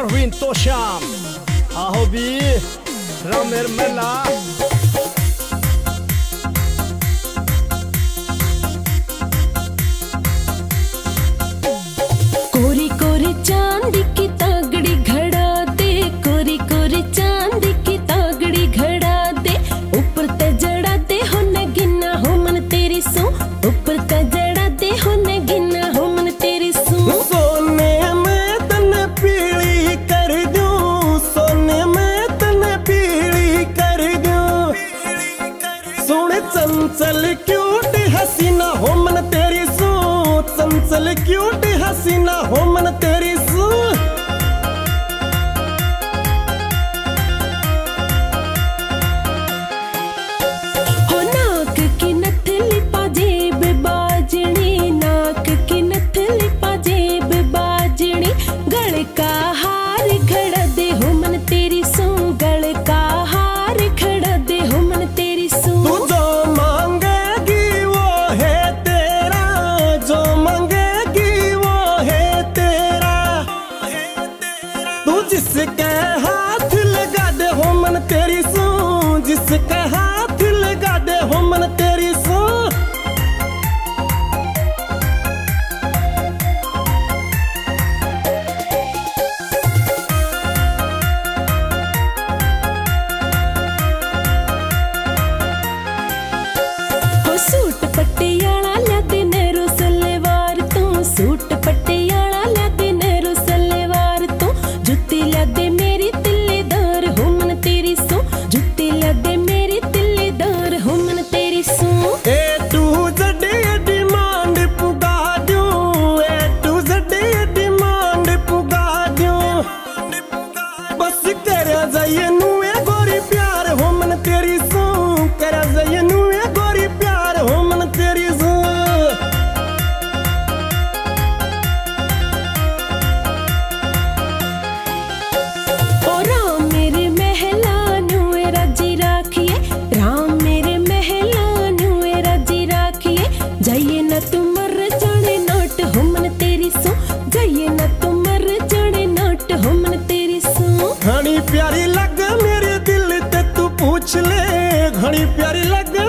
Marvin Tosham Ahobi Ramer Mela कोरी कोरी चांदी की तागड़ी घड़ा दे, कोरी कोरी चांदी की तागड़ी घड़ा दे, ऊपर ते जड़ा दे हो न गिना हो मन तेरी सू, ऊपर ते जड़ा दे हो न गिना हो मन तेरी सू। सोने में तने पीली कर दूं, सोने में तने पीली कर दूं, सुन चंचल क्यूट हसीना हो मन तेरी सू, चंचल क्यूट हसीना हो मन तेरी सू। हो नाक की नथली पाजेब बाजनी, नाक की नथली पाजेब बाजनी, गल का हार घड़ा दे हो मन तेरी सू, गल का हार घड़ा दे हो मन तेरी सू। तू जो मांगेगी वो है तेरा, जो मांगेगी वो है तेरा, तू जिसके हाथ लगा दे हो मन तेरी सू, जिसके हाथ लगा दे हो मन तेरी सू। हो सूट पटियाला ला दे नेहरू सलवार तू, सूट पटियाला ला दे नेहरू सलवार तू, जुत्ती ला दे मेरी तिल्लेदार हो मन तेरी सू, जुत्ती ला दे मेरी तिल्लेदार हो मन तेरी सू। ए टू जेड डिमांड पुगा दूं, ए टू जेड डिमांड पुगा दूं, बस कर जाइए नुए गोरी प्यार हो मन तेरी सू, कर जाइए नुए गोरी प्यार हो मन तेरी सू। ओ राम मेरे महला नुए राजी राखिए, राम मेरे महला नुए राजी राखिए, जाइए न तुम मर जाने नोट हो मन तेरी सू, जाइए न तुम मर जाने नोट हो मन तेरी सू। घनी प्यारी लग मेरे दिल ते तू पूछ ले, घनी प्यारी लग